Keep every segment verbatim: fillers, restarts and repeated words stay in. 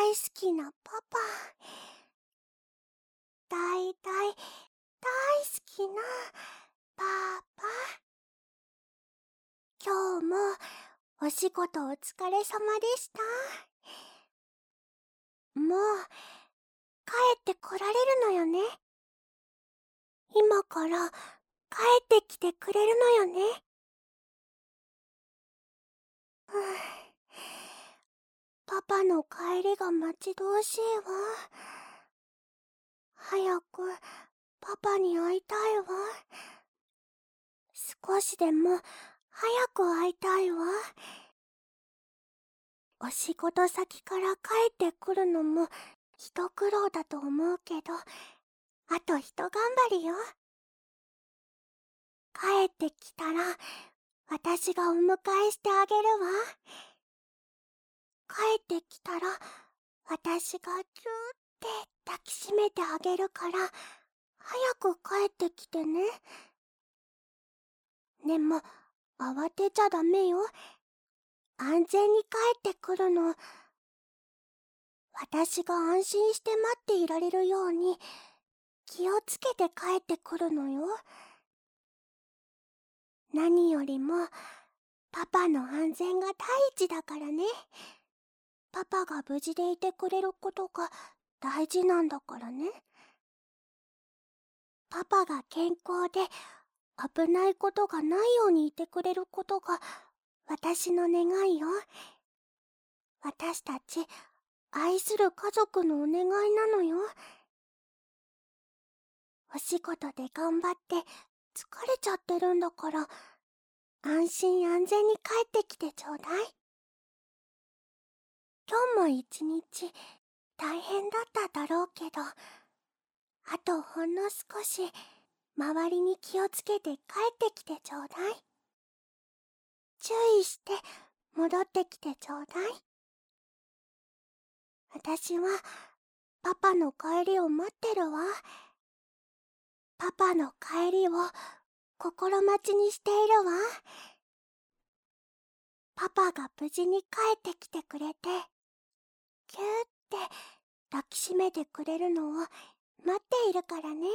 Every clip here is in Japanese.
大好きなパパ。大大大好きなパパ。今日もお仕事お疲れ様でした。もう帰ってこられるのよね。今から帰ってきてくれるのよね。ふぅパパの帰りが待ち遠しいわ。早くパパに会いたいわ。少しでも早く会いたいわ。お仕事先から帰ってくるのも一苦労だと思うけど、あと一頑張りよ。帰ってきたら私がお迎えしてあげるわ。帰ってきたら私がぎゅーって抱きしめてあげるから早く帰ってきてね。でも慌てちゃダメよ。安全に帰ってくるの。私が安心して待っていられるように気をつけて帰ってくるのよ。何よりもパパの安全が第一だからね。パパが無事でいてくれることが大事なんだからね。パパが健康で危ないことがないようにいてくれることが私の願いよ。私たち愛する家族のお願いなのよ。お仕事で頑張って疲れちゃってるんだから安心安全に帰ってきてちょうだい。今日も一日大変だっただろうけど、あとほんの少し周りに気をつけて帰ってきてちょうだい。注意して戻ってきてちょうだい。私はパパの帰りを待ってるわ。パパの帰りを心待ちにしているわ。パパが無事に帰ってきてくれて、ぎゅーって抱きしめてくれるのを待っているからね。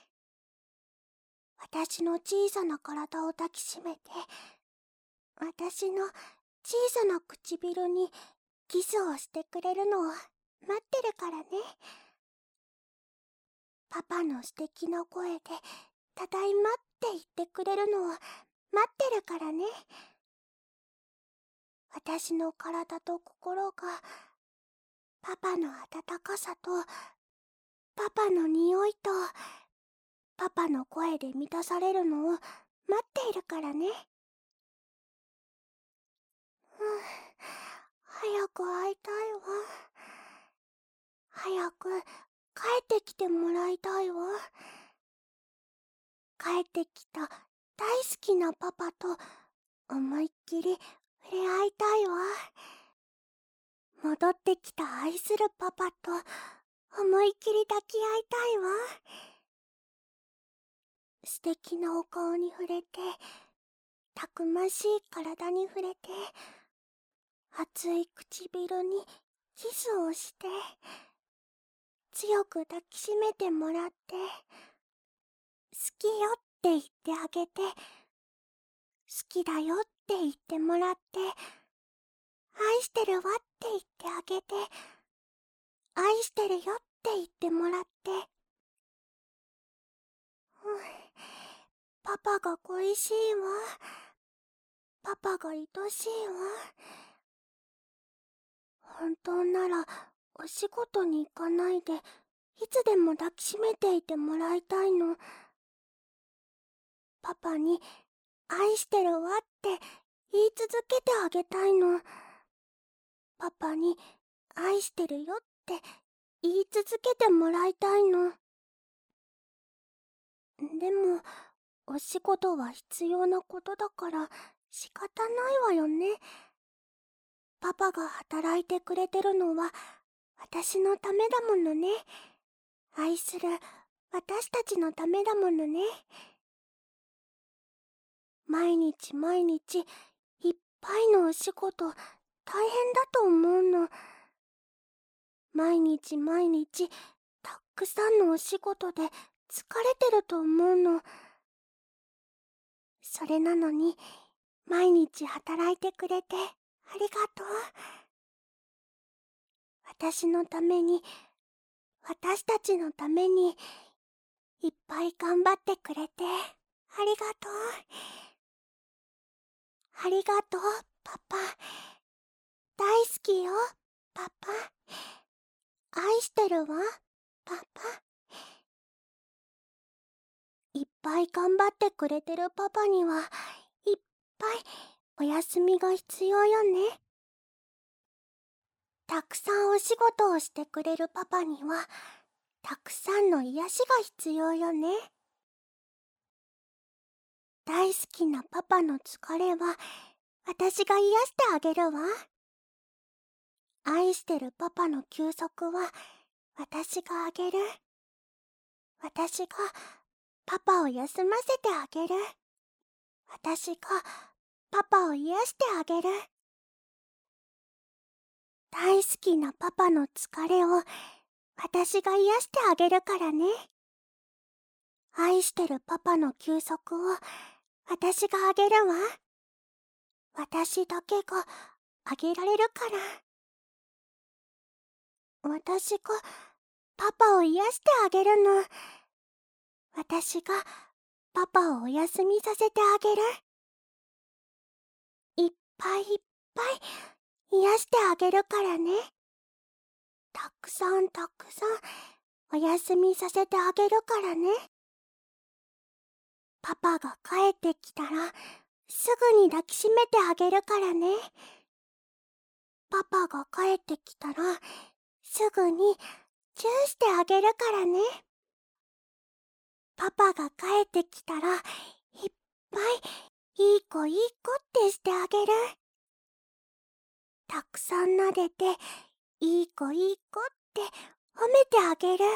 私の小さな体を抱きしめて、私の小さな唇にキスをしてくれるのを待ってるからね。パパの素敵な声でただいまって言ってくれるのを待ってるからね。私の体と心がパパの温かさとパパの匂いとパパの声で満たされるのを待っているからね。うん、早く会いたいわ。早く帰ってきてもらいたいわ。帰ってきた大好きなパパと思いっきり触れ合いたいわ。戻ってきた愛するパパと思いっきり抱き合いたいわ。素敵なお顔に触れて、たくましい体に触れて、熱い唇にキスをして、強く抱きしめてもらって、好きよって言ってあげて、好きだよって言ってもらって、愛してるわって言ってあげて、愛してるよって言ってもらって、うん、パパが恋しいわ。パパが愛しいわ。本当ならお仕事に行かないでいつでも抱きしめていてもらいたいの。パパに愛してるわって言い続けてあげたいの。パパに愛してるよって言い続けてもらいたいの。でもお仕事は必要なことだから仕方ないわよね。パパが働いてくれてるのは私のためだものね。愛する私たちのためだものね。毎日毎日いっぱいのお仕事大変だと思うの。 毎日毎日たくさんのお仕事で疲れてると思うの。それなのに毎日働いてくれてありがとう。私のために、私たちのためにいっぱい頑張ってくれてありがとう。ありがとう、パパ。大好きよ、パパ。愛してるわ、パパ。いっぱい頑張ってくれてるパパにはいっぱいお休みが必要よね。たくさんお仕事をしてくれるパパにはたくさんの癒しが必要よね。大好きなパパの疲れは私が癒してあげるわ。愛してるパパの休息は私があげる。私がパパを休ませてあげる。私がパパを癒してあげる。大好きなパパの疲れを私が癒してあげるからね。愛してるパパの休息を私があげるわ。私だけがあげられるから。私がパパを癒してあげるの。私がパパをお休みさせてあげる。いっぱいいっぱい癒してあげるからね。たくさんたくさんお休みさせてあげるからね。パパが帰ってきたらすぐに抱きしめてあげるからね。パパが帰ってきたらすぐにチューしてあげるからね。パパが帰ってきたらいっぱいいい子いい子ってしてあげる。たくさん撫でていい子いい子って褒めてあげる。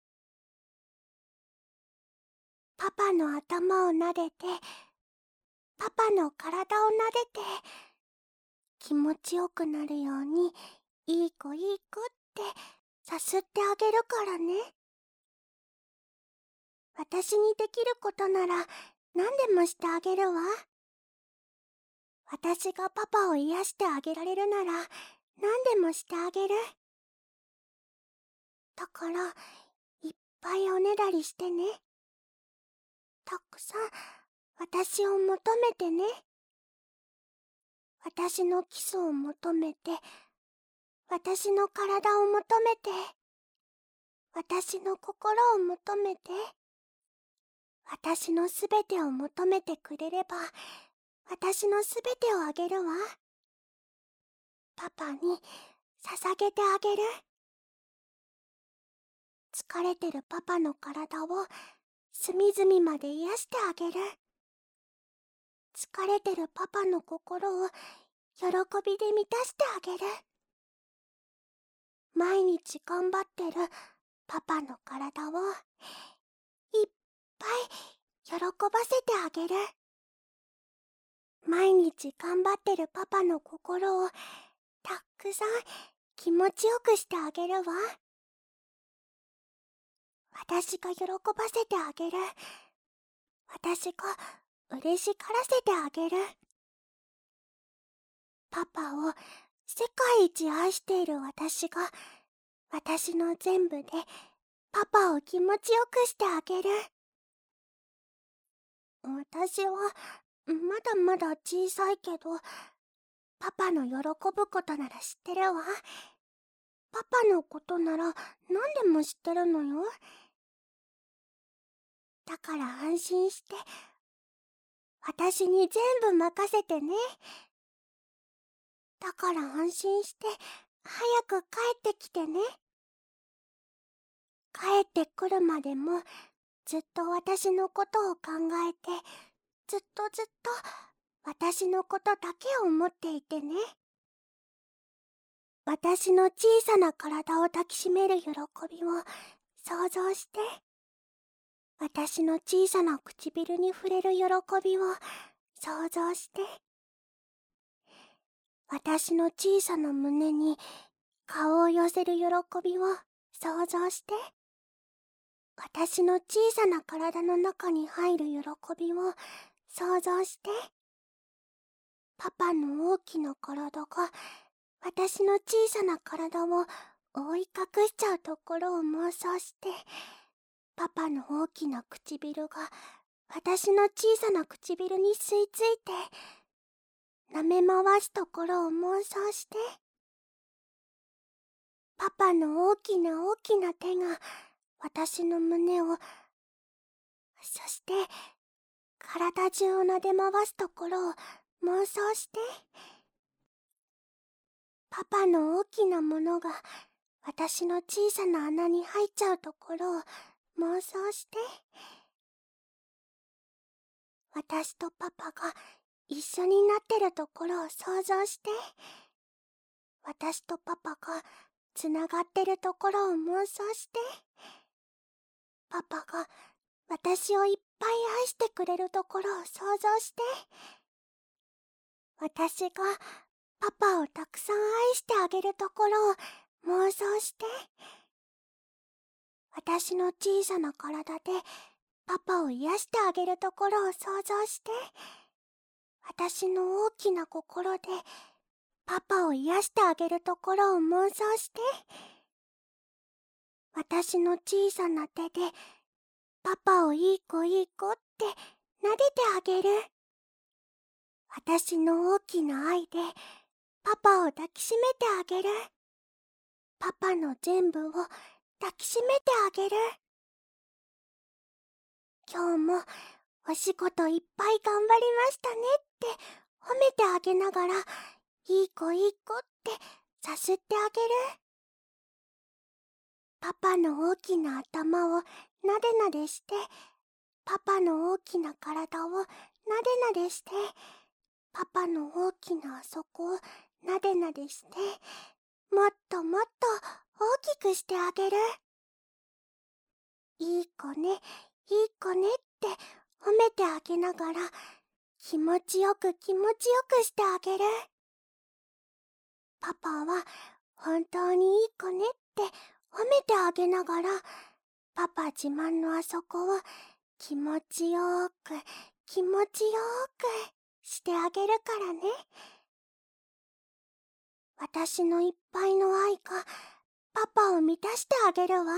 パパの頭を撫でてパパの体を撫でて気持ちよくなるようにいい子いい子ってさすってあげるからね。私にできることなら何でもしてあげるわ。私がパパを癒してあげられるなら何でもしてあげる。だからいっぱいおねだりしてね。たくさん私を求めてね。私のキスを求めて、私の体を求めて、私の心を求めて、私のすべてを求めてくれれば私のすべてをあげるわ。パパに捧げてあげる。疲れてるパパの体を隅々まで癒してあげる。疲れてるパパの心を喜びで満たしてあげる。毎日頑張ってるパパの体をいっぱい喜ばせてあげる。毎日頑張ってるパパの心をたくさん気持ちよくしてあげるわ。私が喜ばせてあげる。私が嬉しがらせてあげる。パパを世界一愛している私が私の全部でパパを気持ちよくしてあげる。私はまだまだ小さいけどパパの喜ぶことなら知ってるわ。パパのことなら何でも知ってるのよ。だから安心して私に全部任せてね。だから安心して早く帰ってきてね。帰ってくるまでもずっと私のことを考えてずっとずっと私のことだけを思っていてね。私の小さな体を抱きしめる喜びを想像して、私の小さな唇に触れる喜びを想像して、私の小さな胸に顔を寄せる喜びを想像して。私の小さな体の中に入る喜びを想像して。パパの大きな体が私の小さな体を覆い隠しちゃうところを妄想して。パパの大きな唇が私の小さな唇に吸い付いて舐め回すところを妄想して。パパの大きな大きな手が私の胸を、そして体中を撫で回すところを妄想して。パパの大きなものが私の小さな穴に入っちゃうところを妄想して。私とパパが一緒になってるところを想像して。私とパパがつながってるところを妄想して。パパが私をいっぱい愛してくれるところを想像して。私がパパをたくさん愛してあげるところを妄想して。私の小さな体でパパを癒してあげるところを想像して。私の大きな心でパパを癒してあげるところを妄想して。私の小さな手でパパをいい子いい子って撫でてあげる。私の大きな愛でパパを抱きしめてあげる。パパの全部を抱きしめてあげる。今日もお仕事いっぱい頑張りましたねって褒めてあげながら、いい子いい子ってさすってあげる。パパの大きな頭をなでなでして、パパの大きな体をなでなでして、パパの大きなあそこをなでなでして、もっともっと大きくしてあげる。いい子ね、いい子ねって褒めてあげながら、気持ちよく気持ちよくしてあげる。パパは本当にいい子ねって褒めてあげながら、パパ自慢のあそこを気持ちよーく気持ちよーくしてあげるからね。私のいっぱいの愛がパパを満たしてあげるわ。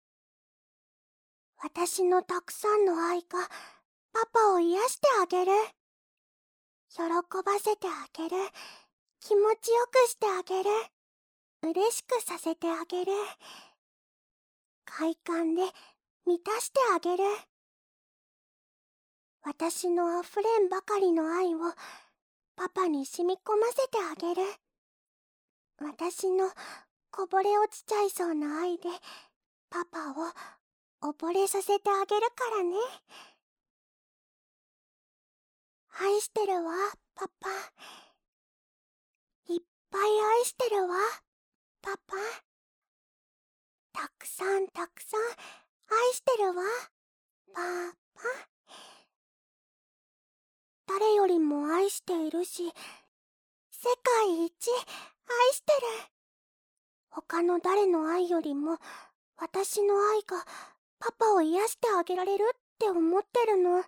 私のたくさんの愛がパパを癒してあげる。喜ばせてあげる。気持ちよくしてあげる。嬉しくさせてあげる。快感で満たしてあげる。私のあふれんばかりの愛をパパに染み込ませてあげる。私のこぼれ落ちちゃいそうな愛でパパを溺れさせてあげるからね。愛してるわ、パパ。いっぱい愛してるわ、パパ。たくさんたくさん愛してるわ、パパ。誰よりも愛しているし、世界一愛してる。他の誰の愛よりも私の愛がパパを癒してあげられるって思ってるの。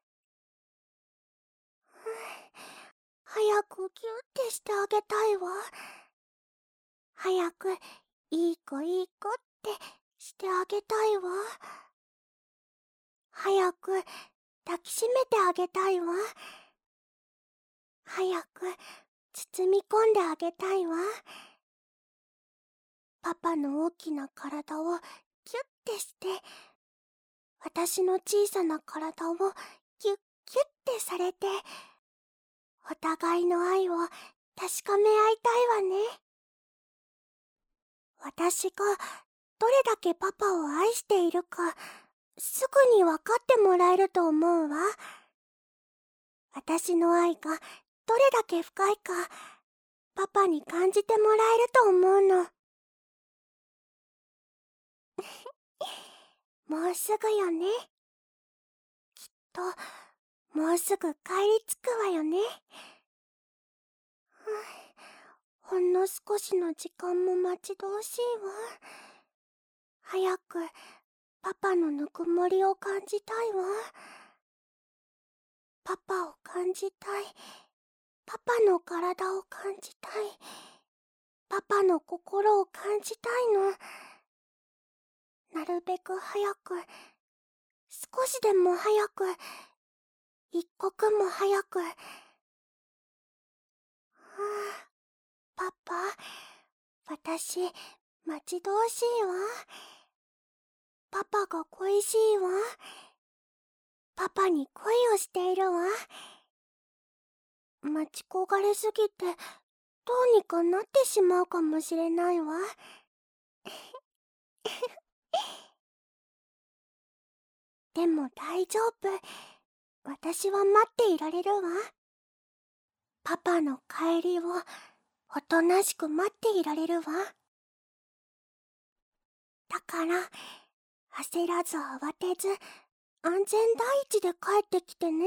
早くギュってしてあげたいわ。早くいい子いい子ってしてあげたいわ。早く抱きしめてあげたいわ。早く包み込んであげたいわ。パパの大きな体をギュッてして、私の小さな体をギュッギュッてされて、お互いの愛を確かめ合いたいわね。私がどれだけパパを愛しているか、すぐに分かってもらえると思うわ。私の愛がどれだけ深いか、パパに感じてもらえると思うの。もうすぐよね。きっと、もうすぐ帰り着くわよね。ほんの少しの時間も待ち遠しいわ。早くパパのぬくもりを感じたいわ。パパを感じたい。パパの体を感じたい。パパの心を感じたいの。なるべく早く、少しでも早く、一刻も早く。はあ、パパ、私、待ち遠しいわ。パパが恋しいわ。パパに恋をしているわ。待ち焦がれすぎて、どうにかなってしまうかもしれないわ。でも大丈夫。私は待っていられるわ。パパの帰りをおとなしく待っていられるわ。だから、焦らず慌てず、安全第一で帰ってきてね。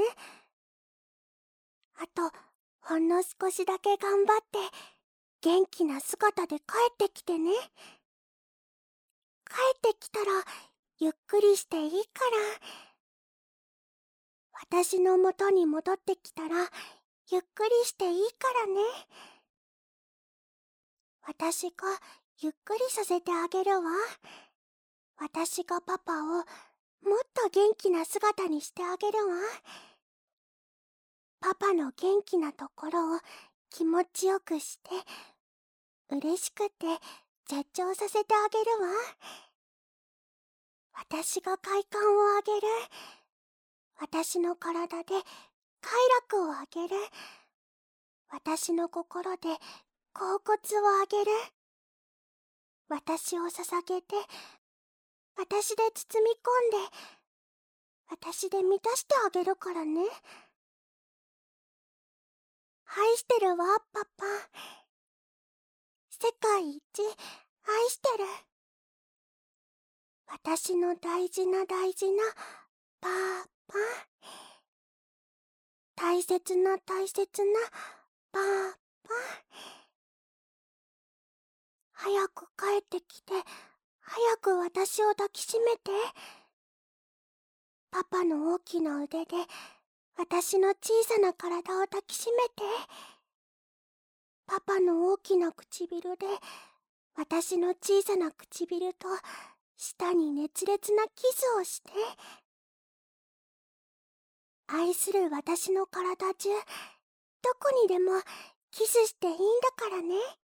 あと、ほんの少しだけ頑張って、元気な姿で帰ってきてね。帰ってきたら、ゆっくりしていいから。私の元に戻ってきたら、ゆっくりしていいからね。私がゆっくりさせてあげるわ。私がパパをもっと元気な姿にしてあげるわ。パパの元気なところを気持ちよくして、嬉しくて絶頂させてあげるわ。私が快感をあげる。私の体で快楽をあげる。私の心で恍惚をあげる。私を捧げて、私で包み込んで、私で満たしてあげるからね。愛してるわ、パパ。世界一愛してる。私の大事な大事なパパ。大切な大切なパパ。早く帰ってきて、早く私を抱きしめて。パパの大きな腕で私の小さな体を抱きしめて。パパの大きな唇で私の小さな唇と舌に熱烈なキスをして。愛する私の体中、どこにでもキスしていいんだからね。